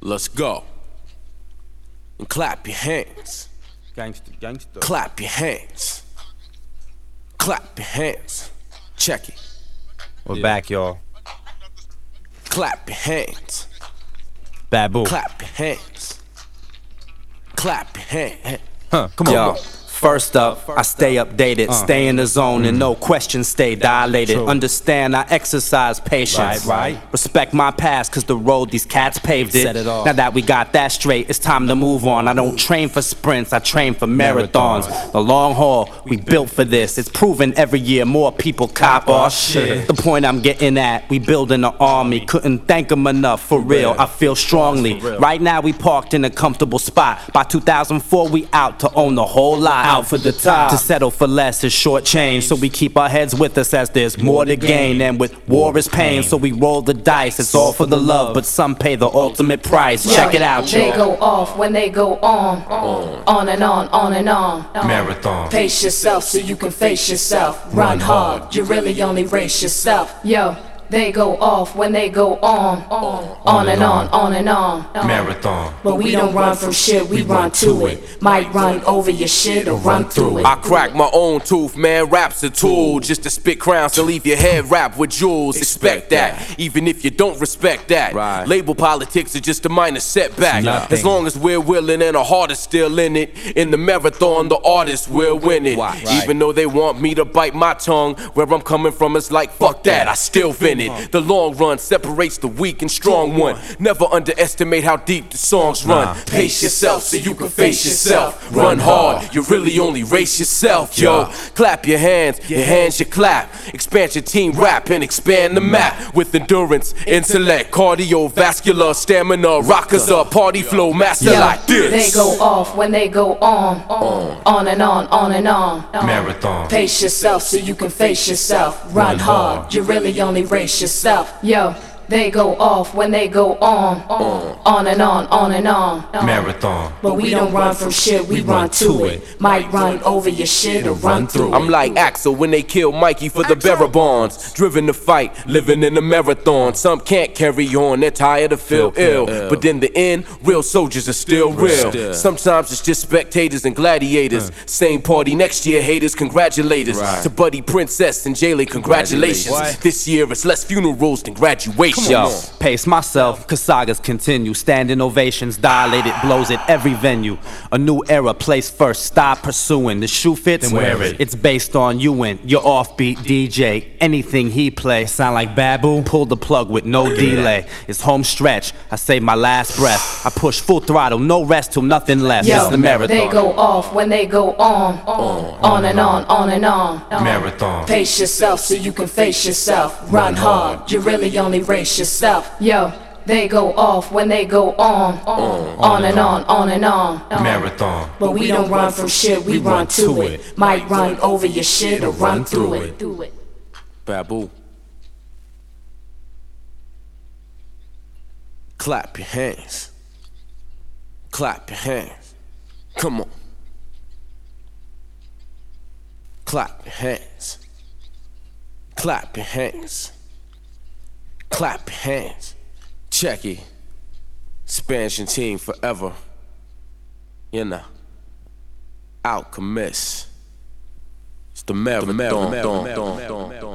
Let's go. And clap your hands. Gangster, gangster. Clap your hands. Clap your hands. Check it. We're back, y'all. Clap your hands. Babu. Clap your hands. Clap your hands. Huh, come on. Yo, first up, I stay updated, stay in the zone, and no questions stay dilated. True. Understand I exercise patience. Right. Respect my past, cause the road these cats paved it. Set it off. Now that we got that straight, it's time to move on. I don't train for sprints, I train for marathons. The long haul, we built for this. It's proven every year more people cop our shit. The point I'm getting at, we building an army. Couldn't thank them enough, for real, I feel strongly. Right now we parked in a comfortable spot. By 2004 we out to own the whole lot. Out for the top. To settle for less is short change, so we keep our heads with us as there's more to gain. And with war is pain, so we roll the dice. It's all for the love, but some pay the ultimate price. Check it out, They y'all. go off when they go on and on and on. Marathon. Pace yourself so you can face yourself. Run hard, you really only race yourself. Yo, they go off when they go on and on and on. Marathon. But we don't run from shit, we run to it. Might run over your shit or run through it. I crack my own tooth, man, rap's a tool. Just to spit crowns and leave your head wrapped with jewels. Expect that, even if you don't respect that. Right. Label politics are just a minor setback. Nothing. As long as we're willing and our heart is still in it. In the marathon, the artist will win it. Right. Even though they want me to bite my tongue, where I'm coming from it's like, fuck that, I still fin it. The long run separates the weak and strong one. Never underestimate how deep the songs run. Pace yourself so you can face yourself. Run hard, you really only race yourself, yo. Clap your hands you clap. Expand your team rap and expand the map. With endurance, intellect, cardiovascular, stamina. Rockers up, party flow, master Yo, like this. they go off when they go on and on and on. Marathon. Pace yourself so you can face yourself. Run hard, you really only race yourself. Yo, they go off when they go on and on and on. Marathon. But we don't run from shit, we run to it. Might run over your shit or run through it. I'm like Axel when they kill Mikey for the bearer bonds. Driven to fight, living in a marathon. Some can't carry on, they're tired to feel ill. But in the end, real soldiers are still real. Sometimes it's just spectators and gladiators. Same party next year, haters congratulate us. To Buddy Princess and Jaylee, congratulations. This year it's less funerals than graduation. Yo, pace myself, cause sagas continue. Standing ovations, dilated blows at every venue. A new era, place first, stop pursuing. The shoe fits, Then wear it. It's based on you and your offbeat DJ. Anything he play, sound like Babu, pull the plug with no delay. It's home stretch, I save my last breath. I push full throttle, no rest till nothing left. Yo, It's the marathon. they go off when they go on and on. Marathon. Pace yourself so you can face yourself. Run hard, you really only race yourself. Yo, they go off when they go on and on. Marathon. But we don't run from shit, we run to it. Might run over your shit or run through it. Babu. Clap your hands. Clap your hands. Come on. Clap your hands. Clap your hands. Clap your hands. Check it. Expansion team forever. You know. Alchemist. It's the marathon.